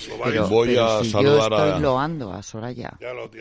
Voy a si saludar yo estoy loando a Soraya.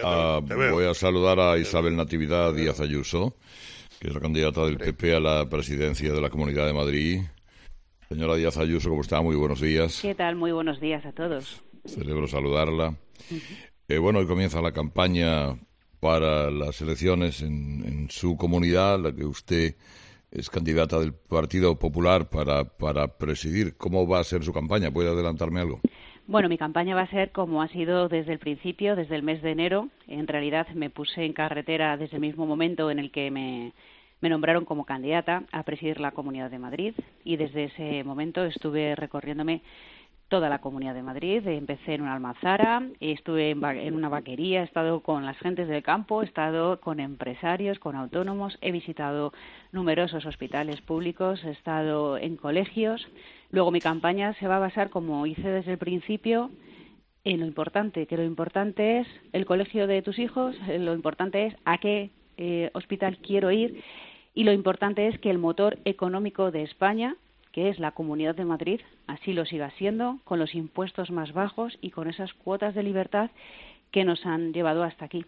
Voy a saludar a Isabel Natividad Díaz Ayuso, que es la candidata del PP a la presidencia de la Comunidad de Madrid. Señora Díaz Ayuso, ¿cómo está? Muy buenos días. ¿Qué tal? Muy buenos días a todos. Celebro saludarla. Bueno, hoy comienza la campaña para las elecciones en su comunidad, la que usted es candidata del Partido Popular para presidir. ¿Cómo va a ser su campaña? ¿Puede adelantarme algo? Bueno, mi campaña va a ser como ha sido desde el principio, desde el mes de enero. En realidad me puse en carretera desde el mismo momento en el que me nombraron como candidata a presidir la Comunidad de Madrid, y desde ese momento estuve recorriéndome toda la Comunidad de Madrid. Empecé en una almazara, estuve en una vaquería, he estado con las gentes del campo, he estado con empresarios, con autónomos, he visitado numerosos hospitales públicos, he estado en colegios. Luego mi campaña se va a basar, como hice desde el principio, en lo importante, que lo importante es el colegio de tus hijos, lo importante es a qué hospital quiero ir, y lo importante es que el motor económico de España, que es la Comunidad de Madrid, así lo siga siendo, con los impuestos más bajos y con esas cuotas de libertad que nos han llevado hasta aquí.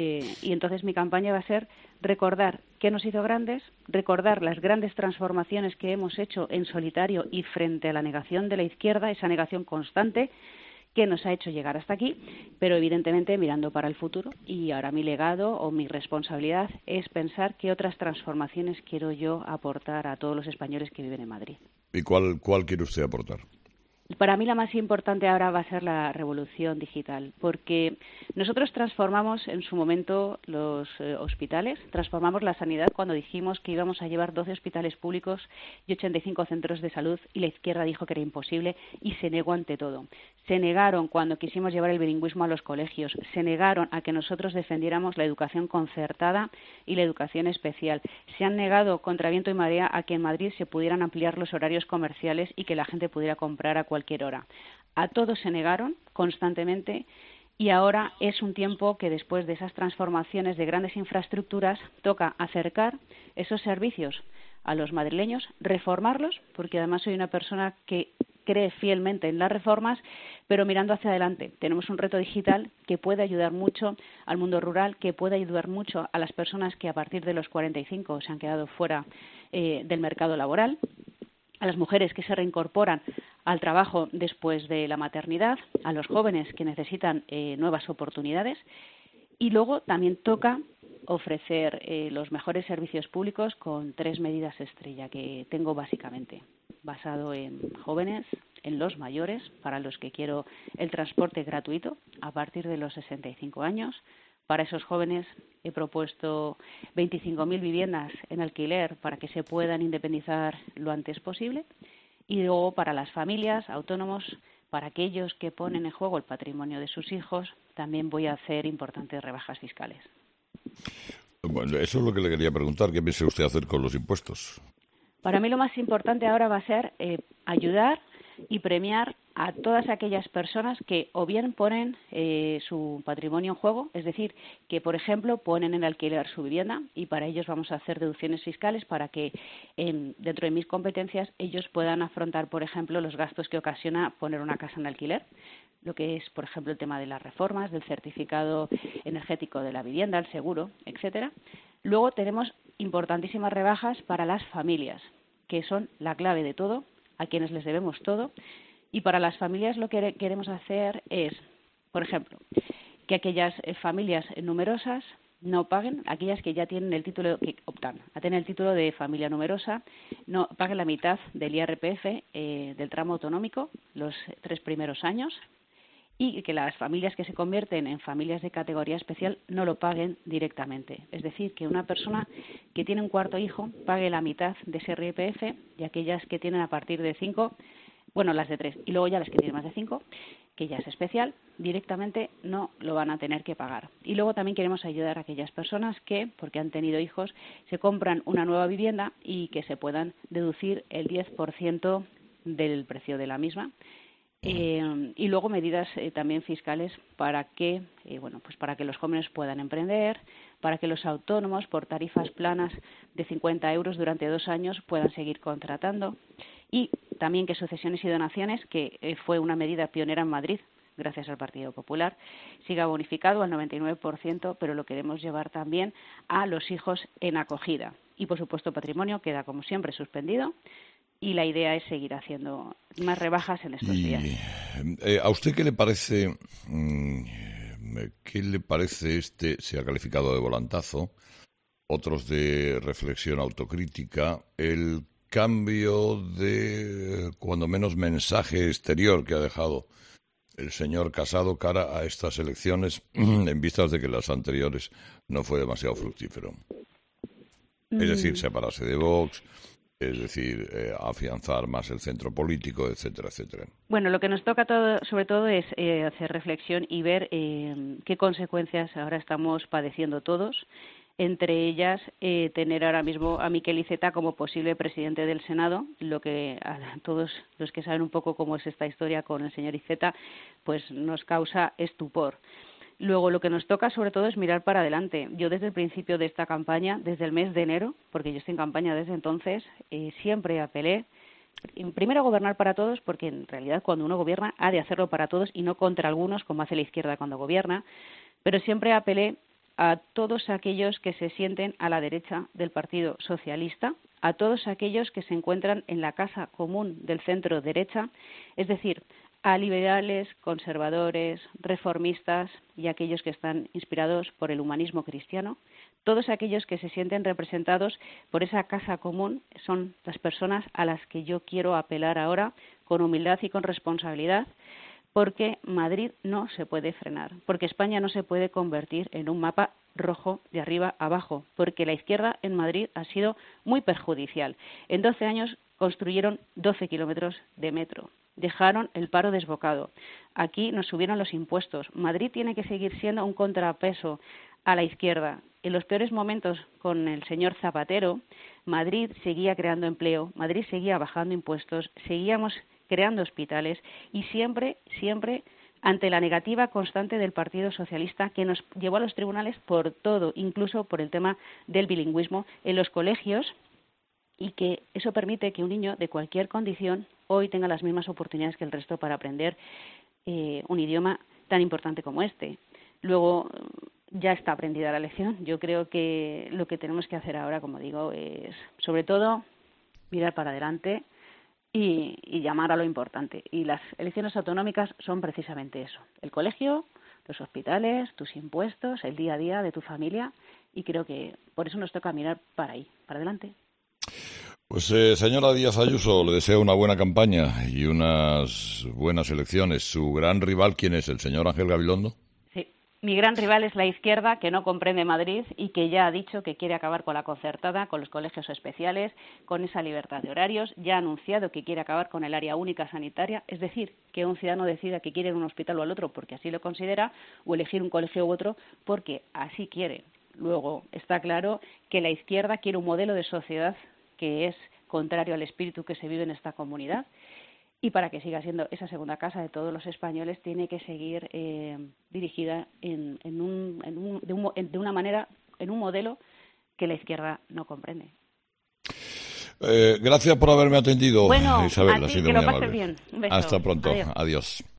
Y entonces mi campaña va a ser recordar qué nos hizo grandes, recordar las grandes transformaciones que hemos hecho en solitario y frente a la negación de la izquierda, esa negación constante que nos ha hecho llegar hasta aquí, pero evidentemente mirando para el futuro. Y ahora mi legado o mi responsabilidad es pensar qué otras transformaciones quiero yo aportar a todos los españoles que viven en Madrid. ¿Y cuál quiere usted aportar? Para mí la más importante ahora va a ser la revolución digital, porque nosotros transformamos en su momento los hospitales, transformamos la sanidad cuando dijimos que íbamos a llevar 12 hospitales públicos y 85 centros de salud, y la izquierda dijo que era imposible y se negó ante todo. Se negaron cuando quisimos llevar el bilingüismo a los colegios, se negaron a que nosotros defendiéramos la educación concertada y la educación especial. Se han negado contra viento y marea a que en Madrid se pudieran ampliar los horarios comerciales y que la gente pudiera comprar a cualquier hora. A todos se negaron constantemente, y ahora es un tiempo que, después de esas transformaciones de grandes infraestructuras, toca acercar esos servicios a los madrileños, reformarlos, porque además soy una persona que cree fielmente en las reformas, pero mirando hacia adelante. Tenemos un reto digital que puede ayudar mucho al mundo rural, que puede ayudar mucho a las personas que a partir de los 45 se han quedado fuera del mercado laboral, a las mujeres que se reincorporan al trabajo después de la maternidad, a los jóvenes que necesitan nuevas oportunidades. Y luego también toca ofrecer los mejores servicios públicos con 3 medidas estrella que tengo básicamente, basado en jóvenes, en los mayores, para los que quiero el transporte gratuito a partir de los 65 años. Para esos jóvenes he propuesto 25.000 viviendas en alquiler para que se puedan independizar lo antes posible. Y luego para las familias, autónomos, para aquellos que ponen en juego el patrimonio de sus hijos, también voy a hacer importantes rebajas fiscales. Bueno, eso es lo que le quería preguntar. ¿Qué piensa usted hacer con los impuestos? Para mí lo más importante ahora va a ser ayudar y premiar a todas aquellas personas que o bien ponen su patrimonio en juego, es decir, que por ejemplo ponen en alquiler su vivienda, y para ellos vamos a hacer deducciones fiscales para que dentro de mis competencias ellos puedan afrontar, por ejemplo, los gastos que ocasiona poner una casa en alquiler, lo que es, por ejemplo, el tema de las reformas, del certificado energético de la vivienda, el seguro, etcétera. Luego tenemos importantísimas rebajas para las familias, que son la clave de todo, a quienes les debemos todo. Y para las familias lo que queremos hacer es, por ejemplo, que aquellas familias numerosas no paguen, aquellas que ya tienen el título, que optan a tener el título de familia numerosa, no paguen la mitad del IRPF del tramo autonómico los 3 primeros años, y que las familias que se convierten en familias de categoría especial no lo paguen directamente. Es decir, que una persona que tiene un cuarto hijo pague la mitad de ese IRPF, y aquellas que tienen a partir de 5, bueno, las de 3, y luego ya las que tienen más de 5, que ya es especial, directamente no lo van a tener que pagar. Y luego también queremos ayudar a aquellas personas que, porque han tenido hijos, se compran una nueva vivienda y que se puedan deducir el 10% del precio de la misma. Y luego medidas también fiscales para que para que los jóvenes puedan emprender, para que los autónomos por tarifas planas de 50 euros durante 2 años puedan seguir contratando, y también que sucesiones y donaciones, que fue una medida pionera en Madrid, gracias al Partido Popular, siga bonificado al 99%, pero lo queremos llevar también a los hijos en acogida. Y, por supuesto, patrimonio queda, como siempre, suspendido. Y la idea es seguir haciendo más rebajas en estos días. ¿A usted qué le parece se ha calificado de volantazo, otros de reflexión autocrítica, el cambio de, cuando menos, mensaje exterior que ha dejado el señor Casado cara a estas elecciones en vistas de que las anteriores no fue demasiado fructífero? Es decir, separarse de Vox, es decir, afianzar más el centro político, etcétera, etcétera. Bueno, lo que nos toca sobre todo es hacer reflexión y ver qué consecuencias ahora estamos padeciendo todos. Entre ellas, tener ahora mismo a Miquel Iceta como posible presidente del Senado, lo que a todos los que saben un poco cómo es esta historia con el señor Iceta, pues nos causa estupor. Luego, lo que nos toca sobre todo es mirar para adelante. Yo desde el principio de esta campaña, desde el mes de enero, porque yo estoy en campaña desde entonces, siempre apelé, primero, a gobernar para todos, porque en realidad cuando uno gobierna ha de hacerlo para todos y no contra algunos, como hace la izquierda cuando gobierna, pero siempre apelé a todos aquellos que se sienten a la derecha del Partido Socialista, a todos aquellos que se encuentran en la casa común del centro derecha, es decir, a liberales, conservadores, reformistas y aquellos que están inspirados por el humanismo cristiano. Todos aquellos que se sienten representados por esa casa común son las personas a las que yo quiero apelar ahora con humildad y con responsabilidad, porque Madrid no se puede frenar, porque España no se puede convertir en un mapa rojo de arriba a abajo, porque la izquierda en Madrid ha sido muy perjudicial. En 12 años construyeron 12 kilómetros de metro. Dejaron el paro desbocado. Aquí nos subieron los impuestos. Madrid tiene que seguir siendo un contrapeso a la izquierda. En los peores momentos con el señor Zapatero, Madrid seguía creando empleo, Madrid seguía bajando impuestos, seguíamos creando hospitales y siempre ante la negativa constante del Partido Socialista, que nos llevó a los tribunales por todo, incluso por el tema del bilingüismo en los colegios, y que eso permite que un niño de cualquier condición hoy tenga las mismas oportunidades que el resto para aprender un idioma tan importante como este. Luego, ya está aprendida la lección. Yo creo que lo que tenemos que hacer ahora, como digo, es sobre todo mirar para adelante y llamar a lo importante. Y las elecciones autonómicas son precisamente eso: el colegio, los hospitales, tus impuestos, el día a día de tu familia, y creo que por eso nos toca mirar para ahí, para adelante. Pues señora Díaz Ayuso, le deseo una buena campaña y unas buenas elecciones. ¿Su gran rival quién es, el señor Ángel Gabilondo? Sí, mi gran rival es la izquierda, que no comprende Madrid y que ya ha dicho que quiere acabar con la concertada, con los colegios especiales, con esa libertad de horarios. Ya ha anunciado que quiere acabar con el área única sanitaria, es decir, que un ciudadano decida que quiere ir a un hospital o al otro porque así lo considera, o elegir un colegio u otro porque así quiere. Luego, está claro que la izquierda quiere un modelo de sociedad que es contrario al espíritu que se vive en esta comunidad, y para que siga siendo esa segunda casa de todos los españoles tiene que seguir dirigida de una manera, en un modelo que la izquierda no comprende. Gracias por haberme atendido, bueno, Isabel. a ti, que lo pases bien. Un beso. Hasta pronto. Adiós. Adiós.